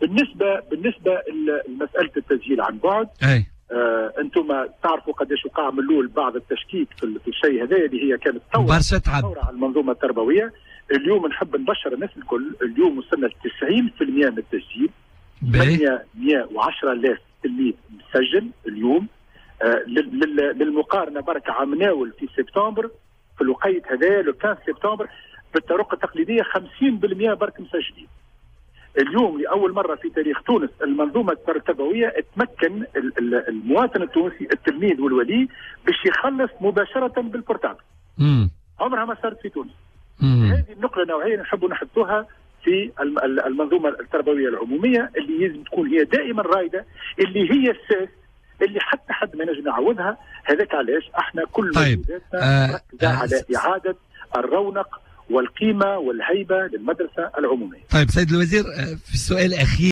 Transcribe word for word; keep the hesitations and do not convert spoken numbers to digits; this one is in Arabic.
بالنسبه بالنسبه لمساله التسجيل عن بعد، اي آه انتم تعرفوا قداش وقع من الاول بعض التشكيك في, في الشيء هذا اللي هي كانت برشا تعب ثوره على المنظومه التربويه. اليوم نحب نبشر الناس الكل، اليوم وصلنا ل تسعين بالمئة من التسجيل، ثمانمئة وعشرة آلاف تلميذ مسجل اليوم. آه للمقارنه برك عام ناول في سبتمبر في الوقيت هذا لو خمسة سبتمبر بالطرق التقليديه خمسين بالمئة برك مسجلين. اليوم لاول مره في تاريخ تونس المنظومه التربويه تمكن المواطن التونسي التلميذ والولي باش يخلص مباشره بالبورتابل. عمرها ما صارت في تونس. مم. هذه النقله نوعيه نحب نحطوها في المنظومه التربويه العموميه اللي لازم تكون هي دائما رائده، اللي هي الساس اللي حتى حد ما ينجم يعوضها. هذاك علاش احنا كل طيب. مجهوداتنا مركزه آه على اعاده الرونق والقيمه والهيبه للمدرسه العموميه. طيب سيد الوزير، في السؤال الاخير